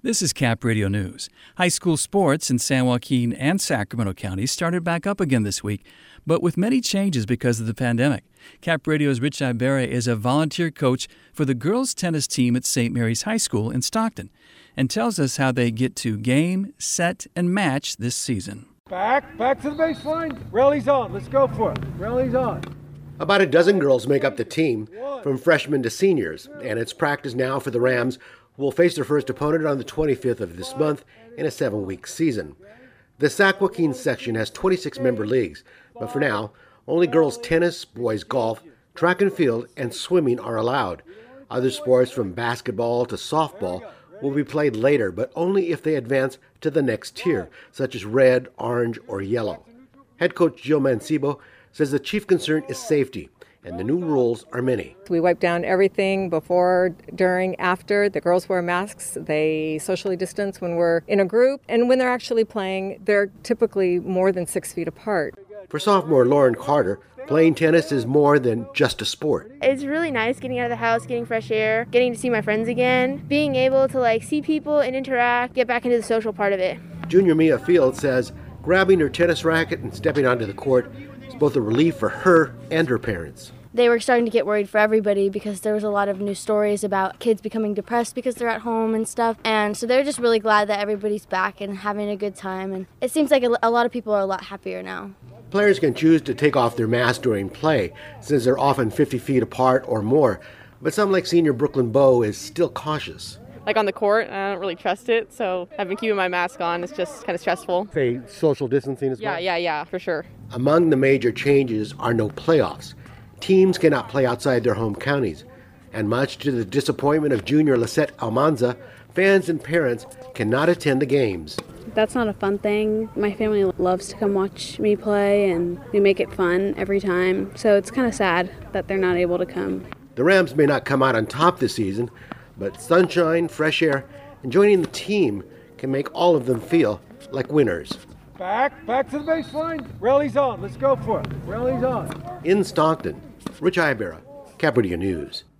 This is Cap Radio News. High school sports in San Joaquin and Sacramento counties started back up again this week, but with many changes because of the pandemic. Cap Radio's Rich Ibarra is a volunteer coach for the girls' tennis team at St. Mary's High School in Stockton and tells us how they get to game, set, and match this season. Back to the baseline. Rally's on. Let's go for it. Rally's on. About a dozen girls make up the team, from freshmen to seniors, and it's practice now for the Rams, who will face their first opponent on the 25th of this month in a 7-week season. The Sac Joaquin section has 26 member leagues, but for now, only girls tennis, boys golf, track and field, and swimming are allowed. Other sports from basketball to softball will be played later, but only if they advance to the next tier, such as red, orange, or yellow. Head coach Jill Mancibo says the chief concern is safety, and the new rules are many. We wipe down everything before, during, after. The girls wear masks. They socially distance when we're in a group. And when they're actually playing, they're typically more than 6 feet apart. For sophomore Lauren Carter, playing tennis is more than just a sport. It's really nice getting out of the house, getting fresh air, getting to see my friends again, being able to see people and interact, get back into the social part of it. Junior Mia Field says grabbing her tennis racket and stepping onto the court is both a relief for her and her parents. They were starting to get worried for everybody because there was a lot of news stories about kids becoming depressed because they're at home and stuff. And so they're just really glad that everybody's back and having a good time. And it seems like a lot of people are a lot happier now. Players can choose to take off their mask during play, since they're often 50 feet apart or more. But some, like senior Brooklyn Bowe, is still cautious. Like on the court, I don't really trust it, so I've been keeping my mask on. It's just kind of stressful. Say social distancing as well? Yeah, for sure. Among the major changes are no playoffs. Teams cannot play outside their home counties. And much to the disappointment of junior Lisette Almanza, fans and parents cannot attend the games. That's not a fun thing. My family loves to come watch me play, and we make it fun every time. So it's kind of sad that they're not able to come. The Rams may not come out on top this season, but sunshine, fresh air, and joining the team can make all of them feel like winners. Back to the baseline. Rally's on. Let's go for it. Rally's on. In Stockton, Rich Ibarra, Cap Radio News.